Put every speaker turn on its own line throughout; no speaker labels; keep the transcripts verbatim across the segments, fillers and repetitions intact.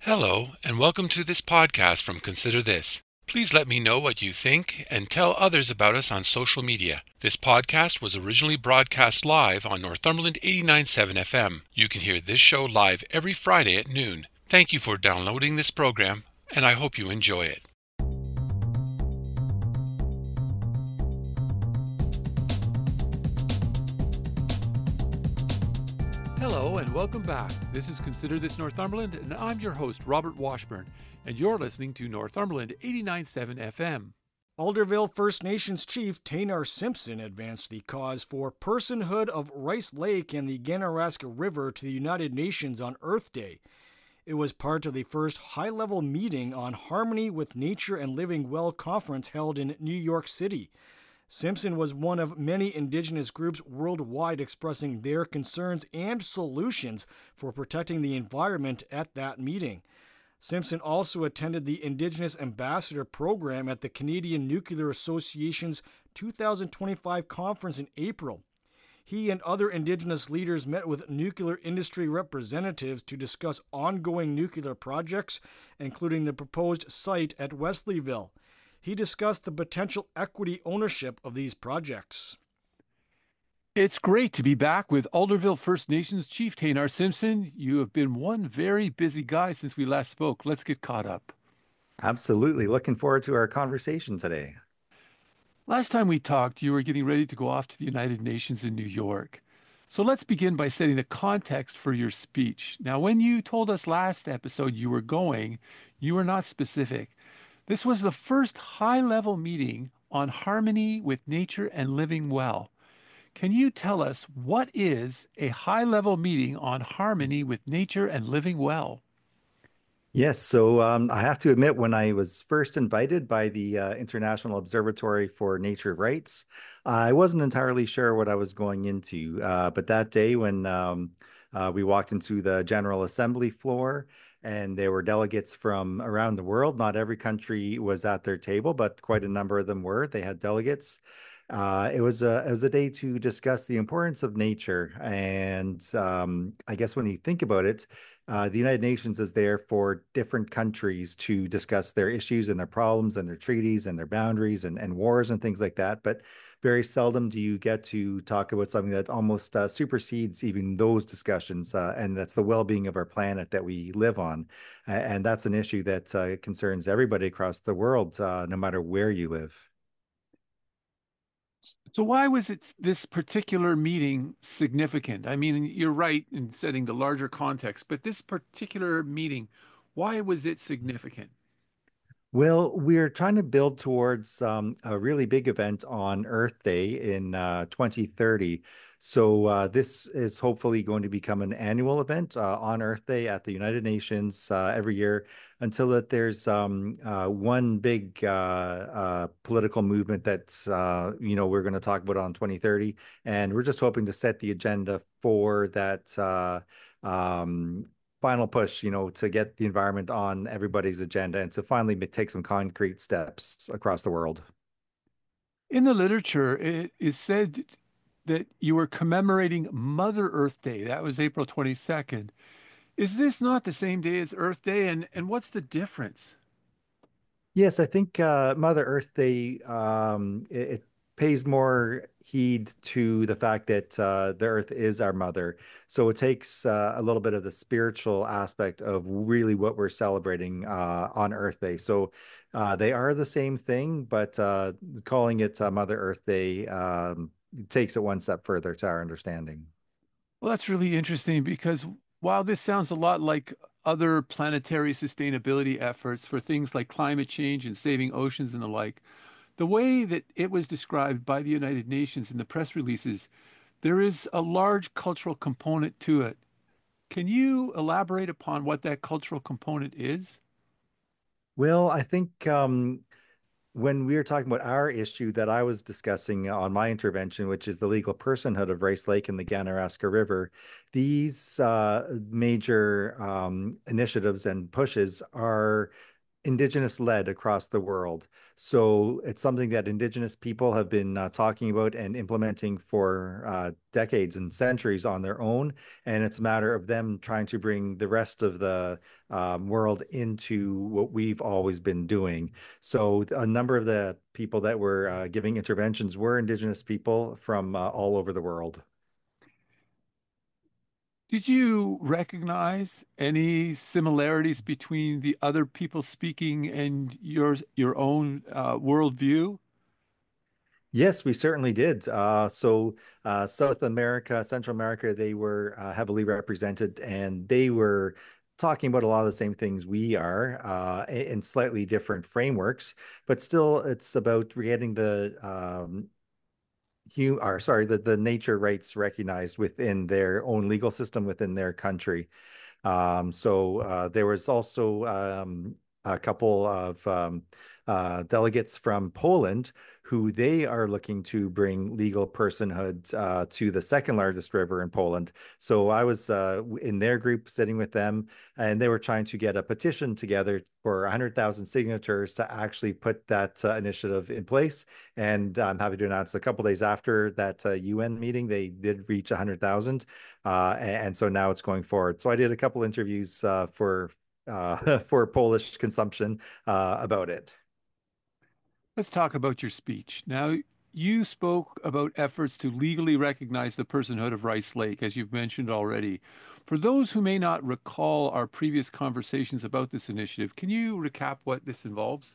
Hello, and welcome to this podcast from Consider This. Please let me know what you think and tell others about us on social media. This podcast was originally broadcast live on Northumberland eighty-nine point seven F M. You can hear this show live every Friday at noon. Thank you for downloading this program, and I hope you enjoy it. Hello and welcome back. This is Consider This Northumberland, and I'm your host, Robert Washburn, and you're listening to Northumberland eighty-nine point seven F M.
Alderville First Nations Chief Tanar Simpson advanced the cause for personhood of Rice Lake and the Ganaraska River to the United Nations on Earth Day. It was part of the first high-level meeting on Harmony with Nature and Living Well conference held in New York City. Simpson was one of many Indigenous groups worldwide expressing their concerns and solutions for protecting the environment at that meeting. Simpson also attended the Indigenous Ambassador Program at the Canadian Nuclear Association's two thousand twenty-five conference in April. He and other Indigenous leaders met with nuclear industry representatives to discuss ongoing nuclear projects, including the proposed site at Wesleyville. He discussed the potential equity ownership of these projects.
It's great to be back with Alderville First Nations Chief Tanar Simpson. You have been one very busy guy since we last spoke. Let's get caught up.
Absolutely. Looking forward to our conversation today.
Last time we talked, you were getting ready to go off to the United Nations in New York. So let's begin by setting the context for your speech. Now, when you told us last episode you were going, you were not specific. This was the first high-level meeting on harmony with nature and living well. Can you tell us what is a high-level meeting on harmony with nature and living well?
Yes, so um, I have to admit, when I was first invited by the uh, International Observatory for Nature Rights, I wasn't entirely sure what I was going into. Uh, but that day when um, uh, we walked into the General Assembly floor, and there were delegates from around the world. Not every country was at their table, but quite a number of them were. They had delegates. Uh, it was a it was a day to discuss the importance of nature, and um, I guess when you think about it, uh, the United Nations is there for different countries to discuss their issues and their problems and their treaties and their boundaries and, and wars and things like that. But very seldom do you get to talk about something that almost uh, supersedes even those discussions, uh, and that's the well-being of our planet that we live on. Uh, and that's an issue that uh, concerns everybody across the world, uh, no matter where you live.
So why was it this particular meeting significant? I mean, you're right in setting the larger context, but this particular meeting, why was it significant?
Well, we're trying to build towards um, a really big event on Earth Day in uh, twenty thirty. So uh, this is hopefully going to become an annual event uh, on Earth Day at the United Nations uh, every year until that there's um, uh, one big uh, uh, political movement that's, uh, you know, we're going to talk about on twenty thirty. And we're just hoping to set the agenda for that uh, um, final push, you know, to get the environment on everybody's agenda and to finally take some concrete steps across the world.
In the literature, it is said that you were commemorating Mother Earth Day. That was April twenty-second. Is this not the same day as Earth Day? And, and what's the difference?
Yes, I think uh, Mother Earth Day, um, it, it pays more heed to the fact that uh, the Earth is our mother. So it takes uh, a little bit of the spiritual aspect of really what we're celebrating uh, on Earth Day. So uh, they are the same thing, but uh, calling it uh, Mother Earth Day um, takes it one step further to our understanding.
Well, that's really interesting because while this sounds a lot like other planetary sustainability efforts for things like climate change and saving oceans and the like, the way that it was described by the United Nations in the press releases, there is a large cultural component to it. Can you elaborate upon what that cultural component is?
Well, I think um, when we were talking about our issue that I was discussing on my intervention, which is the legal personhood of Rice Lake and the Ganaraska River, these uh, major um, initiatives and pushes are indigenous led across the world. So it's something that indigenous people have been uh, talking about and implementing for uh, decades and centuries on their own. And it's a matter of them trying to bring the rest of the um, world into what we've always been doing. So a number of the people that were uh, giving interventions were indigenous people from uh, all over the world.
Did you recognize any similarities between the other people speaking and yours, your own uh, worldview?
Yes, we certainly did. Uh, so, uh, South America, Central America, they were uh, heavily represented, and they were talking about a lot of the same things we are uh, in slightly different frameworks, but still, it's about getting the um, hu or sorry, the, the nature rights recognized within their own legal system within their country. Um, so uh, there was also um, a couple of um, uh, delegates from Poland who they are looking to bring legal personhood uh, to the second largest river in Poland. So I was uh, in their group sitting with them, and they were trying to get a petition together for one hundred thousand signatures to actually put that uh, initiative in place. And I'm happy to announce a couple days after that uh, U N meeting, they did reach one hundred thousand. Uh, and so now it's going forward. So I did a couple interviews uh, for uh, for Polish consumption uh, about it.
Let's talk about your speech. Now, you spoke about efforts to legally recognize the personhood of Rice Lake, as you've mentioned already. For those who may not recall our previous conversations about this initiative, can you recap what this involves?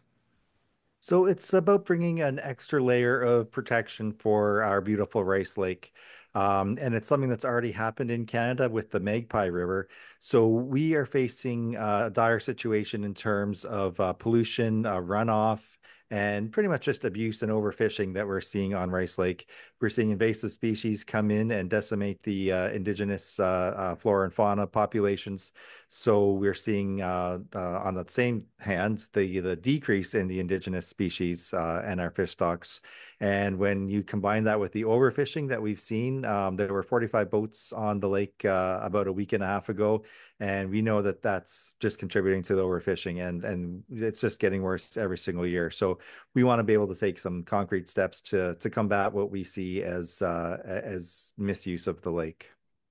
So it's about bringing an extra layer of protection for our beautiful Rice Lake. Um, and it's something that's already happened in Canada with the Magpie River. So we are facing uh, a dire situation in terms of uh, pollution, uh, runoff, and pretty much just abuse and overfishing that we're seeing on Rice Lake. We're seeing invasive species come in and decimate the uh, indigenous uh, uh, flora and fauna populations. So we're seeing uh, uh, on the same hand the the decrease in the indigenous species uh, and our fish stocks. And when you combine that with the overfishing that we've seen, um, there were forty-five boats on the lake uh, about a week and a half ago, and we know that that's just contributing to the overfishing, and and it's just getting worse every single year. So we want to be able to take some concrete steps to to combat what we see as uh, as misuse of the lake.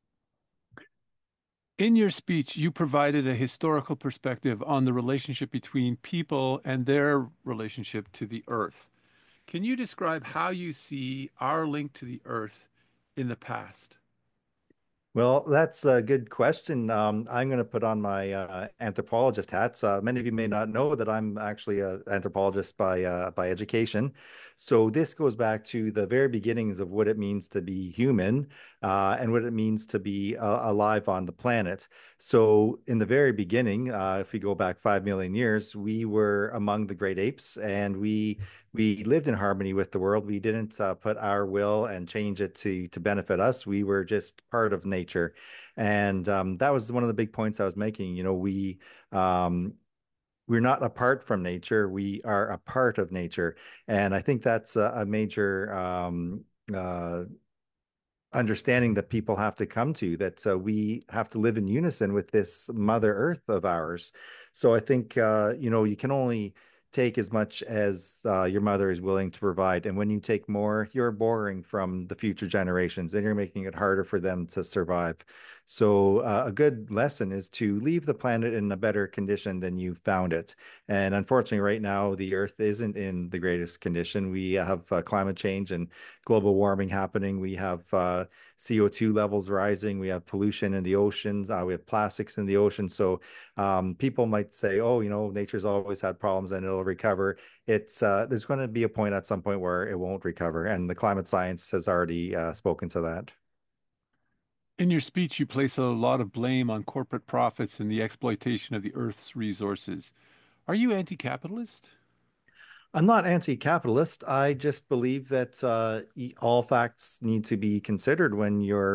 In your speech, you provided a historical perspective on the relationship between people and their relationship to the earth. Can you describe how you see our link to the earth in the past?
Well, that's a good question. Um, I'm going to put on my uh, anthropologist hats. Uh, many of you may not know that I'm actually an anthropologist by uh, by education. So this goes back to the very beginnings of what it means to be human uh, and what it means to be uh, alive on the planet. So in the very beginning, uh, if we go back five million years, we were among the great apes, and we we lived in harmony with the world. We didn't uh, put our will and change it to to benefit us. We were just part of nature, and um, that was one of the big points I was making. You know, we um, we're not apart from nature. We are a part of nature, and I think that's a, a major um, uh, understanding that people have to come to, that uh, we have to live in unison with this Mother Earth of ours. So I think, uh, you know, you can only take as much as uh, your mother is willing to provide. And when you take more, you're borrowing from the future generations and you're making it harder for them to survive. So uh, a good lesson is to leave the planet in a better condition than you found it. And unfortunately, right now, the Earth isn't in the greatest condition. We have uh, climate change and global warming happening. We have uh, C O two levels rising. We have pollution in the oceans. Uh, we have plastics in the ocean. So um, people might say, "Oh, you know, nature's always had problems and it'll recover." It's uh, there's going to be a point at some point where it won't recover, and the climate science has already uh, spoken to that.
In your speech, you place a lot of blame on corporate profits and the exploitation of the Earth's resources. Are you anti-capitalist?
I'm not anti-capitalist. I just believe that uh, e- all facts need to be considered when you're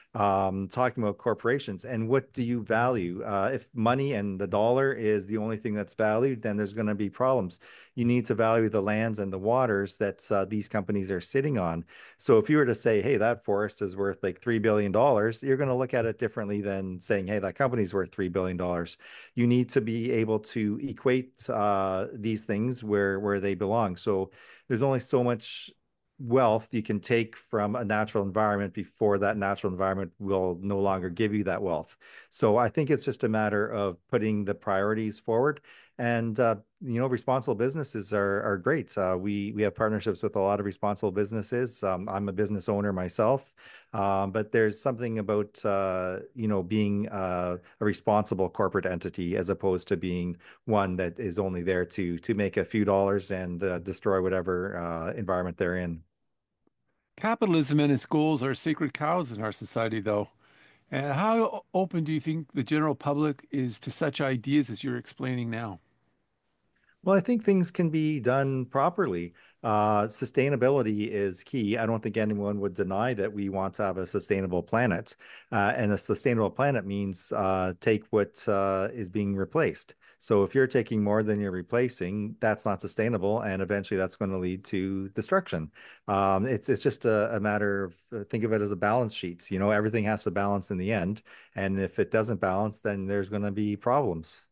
um, talking about corporations and what do you value? Uh, if money and the dollar is the only thing that's valued, then there's going to be problems. You need to value the lands and the waters that uh, these companies are sitting on. So if you were to say, hey, that forest is worth like three billion dollars, you're going to look at it differently than saying, hey, that company's worth three billion dollars. You need to be able to equate uh, these things where, where they belong. So there's only so much wealth you can take from a natural environment before that natural environment will no longer give you that wealth. So I think it's just a matter of putting the priorities forward. And uh, you know, responsible businesses are are great. Uh, we we have partnerships with a lot of responsible businesses. Um, I'm a business owner myself, um, but there's something about uh, you know being uh, a responsible corporate entity as opposed to being one that is only there to to make a few dollars and uh, destroy whatever uh, environment they're in.
Capitalism and its goals are sacred cows in our society, though. And how open do you think the general public is to such ideas as you're explaining now?
Well, I think things can be done properly. Uh, sustainability is key. I don't think anyone would deny that we want to have a sustainable planet. Uh, and a sustainable planet means uh, take what uh, is being replaced. So if you're taking more than you're replacing, that's not sustainable, and eventually that's going to lead to destruction. Um, it's it's just a, a matter of uh, think of it as a balance sheet. You know, everything has to balance in the end, and if it doesn't balance, then there's going to be problems.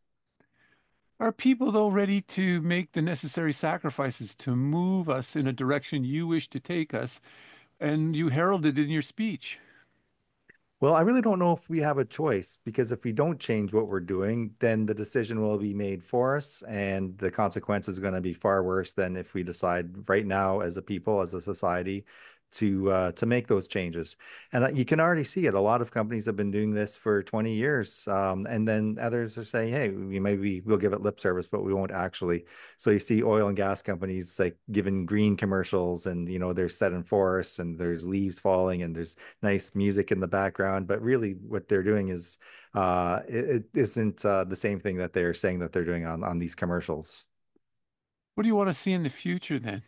Are people, though, ready to make the necessary sacrifices to move us in a direction you wish to take us? And you heralded in your speech.
Well, I really don't know if we have a choice because if we don't change what we're doing, then the decision will be made for us, and the consequences are going to be far worse than if we decide right now as a people, as a society, to uh, to make those changes. And uh, you can already see it. A lot of companies have been doing this for twenty years, um, and then others are saying, "Hey, we maybe we'll give it lip service, but we won't actually." So you see oil and gas companies like giving green commercials, and you know they're set in forests, and there's leaves falling, and there's nice music in the background, but really what they're doing is uh, it, it isn't uh, the same thing that they're saying that they're doing on on these commercials.
What do you want to see in the future then?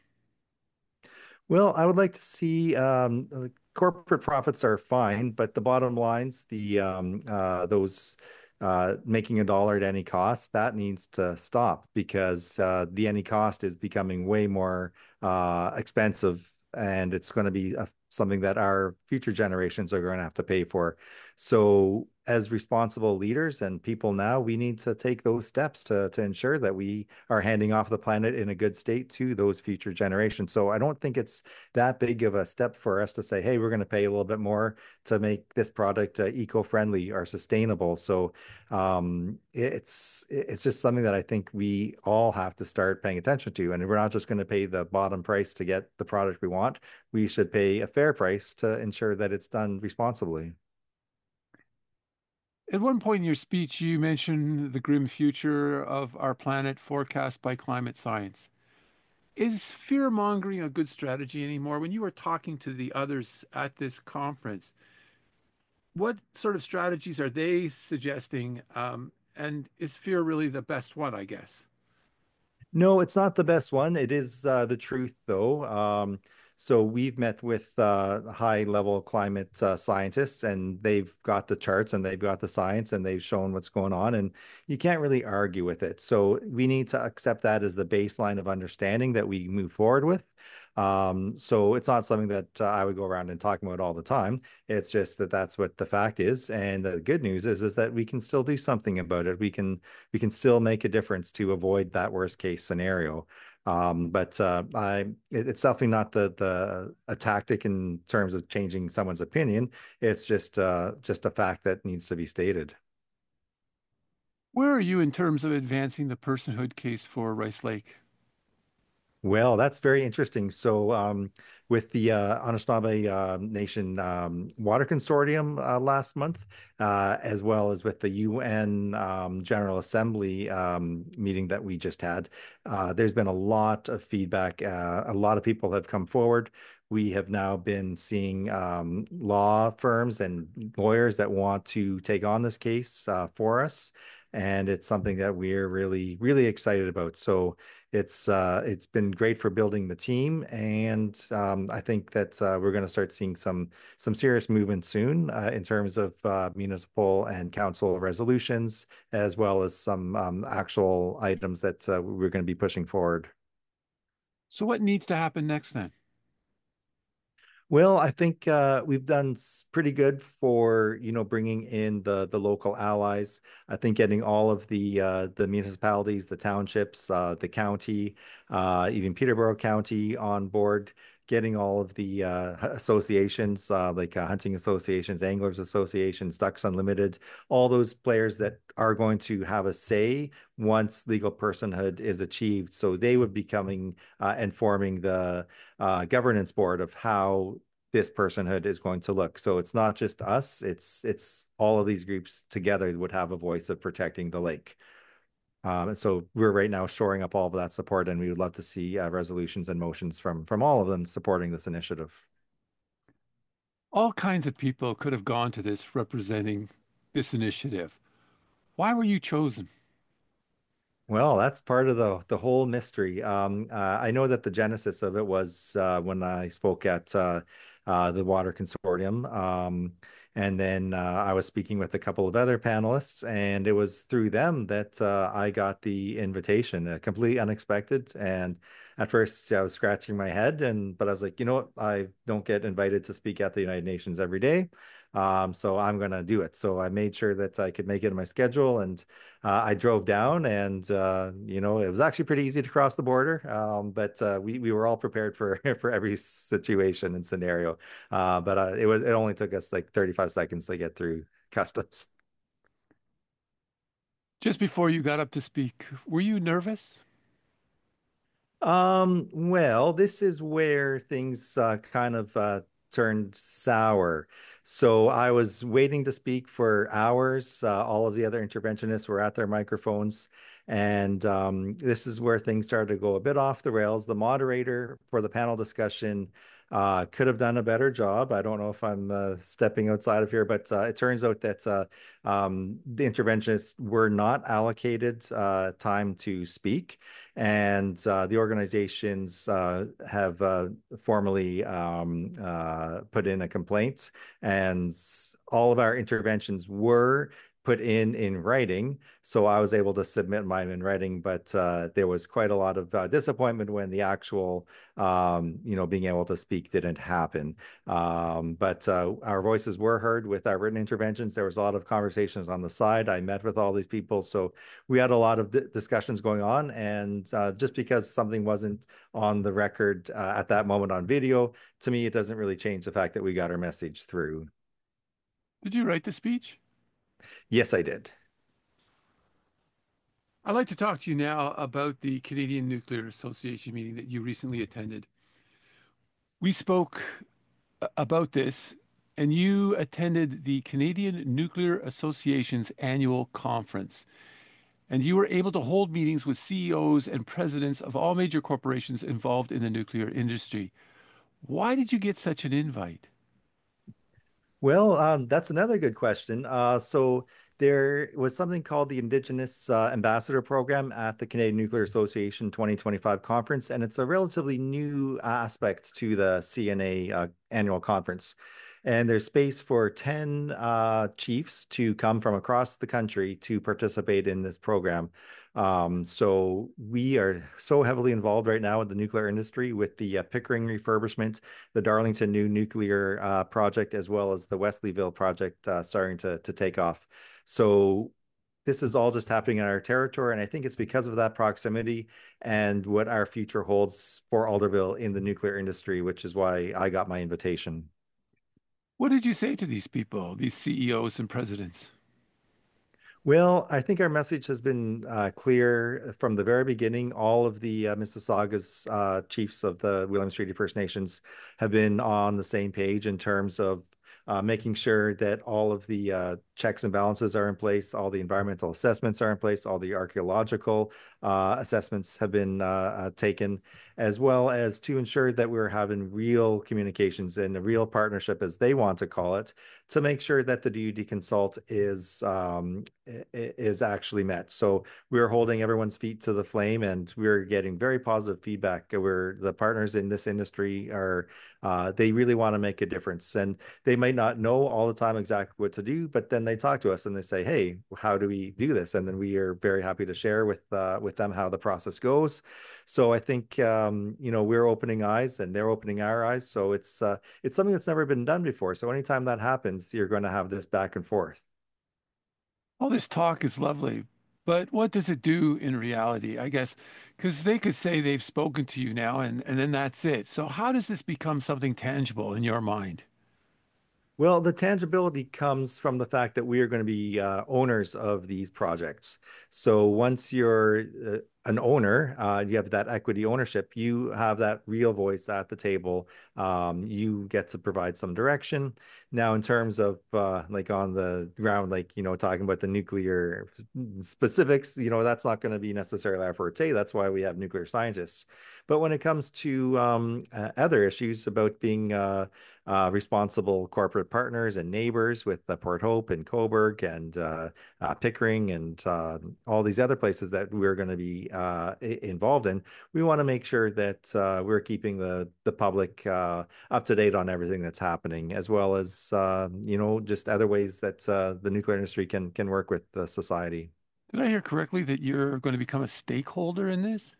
Well, I would like to see um, uh, corporate profits are fine, but the bottom lines, the um, uh, those uh, making a dollar at any cost, that needs to stop because uh, the any cost is becoming way more uh, expensive, and it's going to be a, something that our future generations are going to have to pay for. So, as responsible leaders and people now, we need to take those steps to to ensure that we are handing off the planet in a good state to those future generations. So I don't think it's that big of a step for us to say, hey, we're going to pay a little bit more to make this product uh, eco-friendly or sustainable. So um, it's it's just something that I think we all have to start paying attention to. And we're not just going to pay the bottom price to get the product we want. We should pay a fair price to ensure that it's done responsibly.
At one point in your speech, you mentioned the grim future of our planet forecast by climate science. Is fear mongering a good strategy anymore? When you were talking to the others at this conference, what sort of strategies are they suggesting? Um, and is fear really the best one, I guess?
No, it's not the best one. It is uh, the truth, though. Um, so we've met with uh, high-level climate uh, scientists, and they've got the charts and they've got the science, and they've shown what's going on, and you can't really argue with it. So we need to accept that as the baseline of understanding that we move forward with. Um, so it's not something that uh, I would go around and talk about all the time. It's just that that's what the fact is, and the good news is is that we can still do something about it. We can we can still make a difference to avoid that worst case scenario. Um, but uh, I, it, it's definitely not the the a tactic in terms of changing someone's opinion. It's just uh, just a fact that needs to be stated.
Where are you in terms of advancing the personhood case for Rice Lake?
Well, that's very interesting. So, um, with the uh, Anishinaabe uh, Nation um, Water Consortium uh, last month, uh, as well as with the U N um, General Assembly um, meeting that we just had, uh, there's been a lot of feedback. Uh, a lot of people have come forward. We have now been seeing um, law firms and lawyers that want to take on this case uh, for us. and it's something that we're really, really excited about. So it's uh, it's been great for building the team, and um, I think that uh, we're going to start seeing some some serious movement soon uh, in terms of uh, municipal and council resolutions, as well as some um, actual items that uh, we're going to be pushing forward.
So what needs to happen next then?
Well, I think uh, we've done s- pretty good for, you know, bringing in the the local allies. I think getting all of the uh, the municipalities, the townships, uh, the county, uh, even Peterborough County on board, getting all of the uh, h- associations, uh, like uh, hunting associations, anglers associations, Ducks Unlimited, all those players that are going to have a say once legal personhood is achieved. So they would be coming uh, and forming the uh, governance board of how this personhood is going to look. So it's not just us, it's it's all of these groups together would have a voice of protecting the lake. Um, and so we're right now shoring up all of that support, and we would love to see uh, resolutions and motions from from all of them supporting this initiative.
All kinds of people could have gone to this representing this initiative. Why were you chosen?
Well, that's part of the the whole mystery. Um, uh, I know that the genesis of it was uh, when I spoke at uh, uh, the Water Consortium, um, and then uh, I was speaking with a couple of other panelists, and it was through them that uh, I got the invitation, uh, completely unexpected. And at first, I was scratching my head, and but I was like, you know what? I don't get invited to speak at the United Nations every day, um, so I'm gonna do it. So I made sure that I could make it in my schedule, and uh, I drove down, and uh, you know, it was actually pretty easy to cross the border. Um, but uh, we we were all prepared for for every situation and scenario. Uh, but uh, it was it only took us like thirty-five seconds to get through customs.
Just before you got up to speak, were you nervous?
Um, well, this is where things uh, kind of uh, turned sour. So I was waiting to speak for hours. Uh, all of the other interventionists were at their microphones. And um, this is where things started to go a bit off the rails. The moderator for the panel discussion uh, could have done a better job. I don't know if I'm uh, stepping outside of here, but uh, it turns out that uh, um, the interventionists were not allocated uh, time to speak, and uh, the organizations uh, have uh, formally um, uh, put in a complaint, and all of our interventions were put in in writing. So I was able to submit mine in writing, but uh, there was quite a lot of uh, disappointment when the actual, um, you know, being able to speak didn't happen. Um, but uh, our voices were heard with our written interventions. There was a lot of conversations on the side. I met with all these people, so we had a lot of d- discussions going on, and uh, just because something wasn't on the record uh, at that moment on video, to me, it doesn't really change the fact that we got our message through.
Did you write the speech?
Yes, I did.
I'd like to talk to you now about the Canadian Nuclear Association meeting that you recently attended. We spoke a- about this, and you attended the Canadian Nuclear Association's annual conference, and you were able to hold meetings with C E Os and presidents of all major corporations involved in the nuclear industry. Why did you get such an invite?
Well, um, that's another good question. Uh, so there was something called the Indigenous uh, Ambassador Program at the Canadian Nuclear Association twenty twenty-five conference, and it's a relatively new aspect to the C N A uh, annual conference. And there's space for ten uh, chiefs to come from across the country to participate in this program. Um, so we are so heavily involved right now in the nuclear industry with the uh, Pickering refurbishment, the Darlington New Nuclear uh, Project, as well as the Wesleyville project uh, starting to, to take off. So this is all just happening in our territory. And I think it's because of that proximity and what our future holds for Alderville in the nuclear industry, which is why I got my invitation.
What did you say to these people, these C E Os and presidents?
Well, I think our message has been uh, clear from the very beginning. All of the uh, Mississauga's uh, chiefs of the Williams Treaty First Nations have been on the same page in terms of uh, making sure that all of the uh, checks and balances are in place, all the environmental assessments are in place, all the archaeological uh, assessments have been uh, uh, taken, as well as to ensure that we're having real communications and a real partnership, as they want to call it, to make sure that the D U D consult is um, is actually met. So we're holding everyone's feet to the flame, and we're getting very positive feedback. Where the partners in this industry are, uh, they really want to make a difference, and they might not know all the time exactly what to do, but then they talk to us and they say, "Hey, how do we do this?" And then we are very happy to share with uh, with them how the process goes. So I think um, you know, we're opening eyes and they're opening our eyes. So it's uh, it's something that's never been done before. So anytime that happens, you're going to have this back and forth.
All this talk is lovely, but what does it do in reality? I guess because they could say they've spoken to you now and, and then that's it. So how does this become something tangible in your mind?
Well, the tangibility comes from the fact that we are going to be uh, owners of these projects. So once you're uh, an owner, uh, you have that equity ownership, you have that real voice at the table. Um, you get to provide some direction. Now, in terms of uh, like on the ground, like, you know, talking about the nuclear specifics, you know, that's not going to be necessarily our forte. That's why we have nuclear scientists. But when it comes to um, uh, other issues about being uh, uh, responsible corporate partners and neighbors with uh, Port Hope and Cobourg and uh, uh, Pickering and uh, all these other places that we're going to be uh, involved in. We want to make sure that uh, we're keeping the the public uh, up to date on everything that's happening, as well as uh, you know, just other ways that uh, the nuclear industry can can work with the society.
Did I hear correctly that you're going to become a stakeholder in this?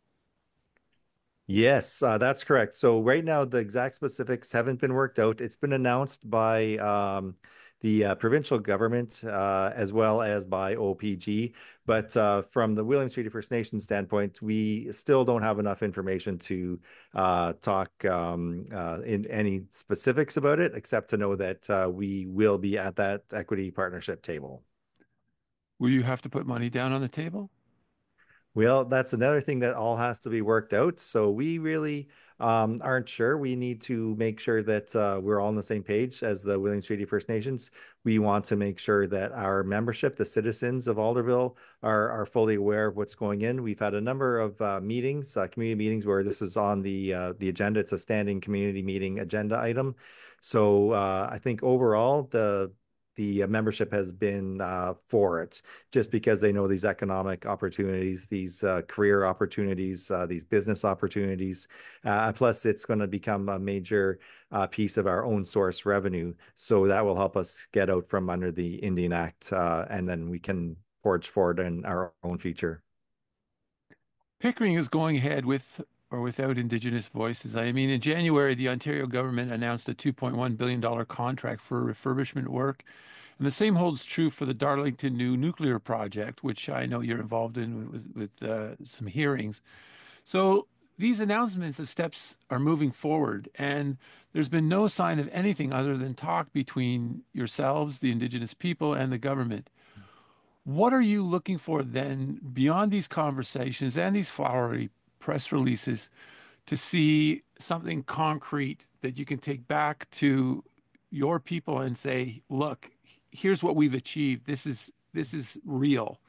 Yes, uh, that's correct. So right now, the exact specifics haven't been worked out. It's been announced by um, the uh, provincial government uh, as well as by O P G. But uh, from the Williams Treaty First Nation standpoint, we still don't have enough information to uh, talk um, uh, in any specifics about it, except to know that uh, we will be at that equity partnership table.
Will you have to put money down on the table?
Well, that's another thing that all has to be worked out. So we really um, aren't sure. We need to make sure that uh, we're all on the same page as the Williams Treaty First Nations. We want to make sure that our membership, the citizens of Alderville, are are fully aware of what's going in. We've had a number of uh, meetings, uh, community meetings, where this is on the uh, the agenda. It's a standing community meeting agenda item. So uh, I think overall the the uh, membership has been uh, for it, just because they know these economic opportunities, these uh, career opportunities, uh, these business opportunities. Uh, plus, it's going to become a major uh, piece of our own source revenue. So that will help us get out from under the Indian Act, uh, and then we can forge forward in our own future.
Pickering is going ahead with or without Indigenous voices. I mean, in January, the Ontario government announced a two point one billion dollars contract for refurbishment work. And the same holds true for the Darlington New Nuclear Project, which I know you're involved in with, with uh, some hearings. So these announcements of steps are moving forward, and there's been no sign of anything other than talk between yourselves, the Indigenous people, and the government. What are you looking for then beyond these conversations and these flowery press releases to see something concrete that you can take back to your people and say, look, here's what we've achieved. This is this is real.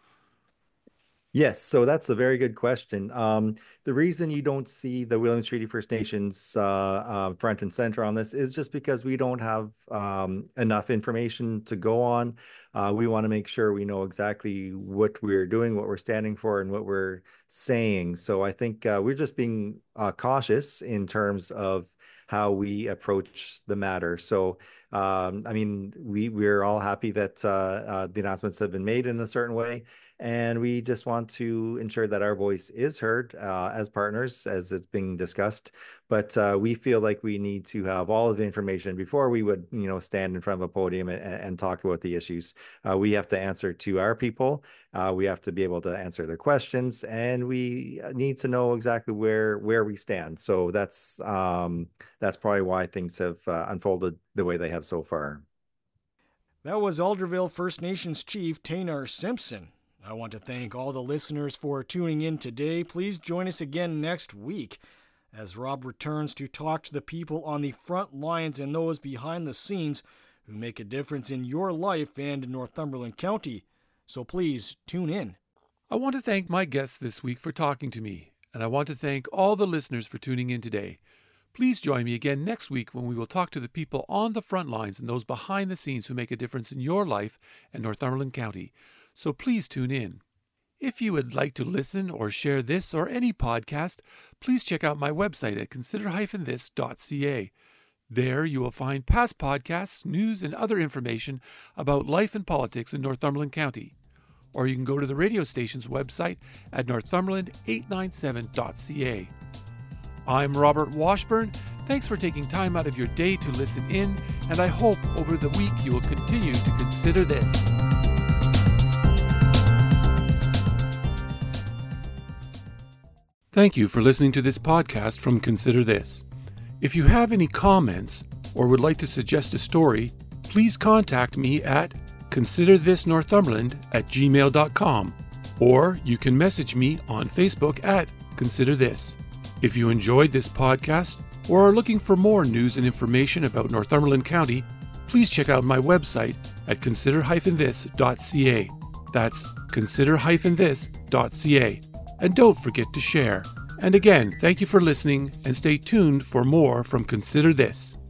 Yes, so that's a very good question. Um, the reason you don't see the Williams Treaty First Nations uh, uh, front and center on this is just because we don't have um, enough information to go on. Uh, we want to make sure we know exactly what we're doing, what we're standing for, and what we're saying. So I think uh, we're just being uh, cautious in terms of how we approach the matter. So, um, I mean, we we're all happy that uh, uh, the announcements have been made in a certain way. And we just want to ensure that our voice is heard uh, as partners, as it's being discussed. But uh, we feel like we need to have all of the information before we would, you know, stand in front of a podium and, and talk about the issues. Uh, we have to answer to our people. Uh, we have to be able to answer their questions, and we need to know exactly where where we stand. So that's um, that's probably why things have uh, unfolded the way they have so far.
That was Alderville First Nations Chief Taynar Simpson. I want to thank all the listeners for tuning in today. Please join us again next week as Rob returns to talk to the people on the front lines and those behind the scenes who make a difference in your life and in Northumberland County. So please tune in.
I want to thank my guests this week for talking to me, and I want to thank all the listeners for tuning in today. Please join me again next week when we will talk to the people on the front lines and those behind the scenes who make a difference in your life and Northumberland County. so please tune in. If you would like to listen or share this or any podcast, please check out my website at consider dash this dot c a. There you will find past podcasts, news, and other information about life and politics in Northumberland County. Or you can go to the radio station's website at northumberland eight ninety-seven dot c a. I'm Robert Washburn. Thanks for taking time out of your day to listen in, and I hope over the week you will continue to consider this. Thank you for listening to this podcast from Consider This. If you have any comments or would like to suggest a story, please contact me at consider this northumberland at gmail dot com, or you can message me on Facebook at Consider This. If you enjoyed this podcast or are looking for more news and information about Northumberland County, please check out my website at consider dash this dot c a. That's consider dash this dot c a. And don't forget to share. And again, thank you for listening, and stay tuned for more from Consider This.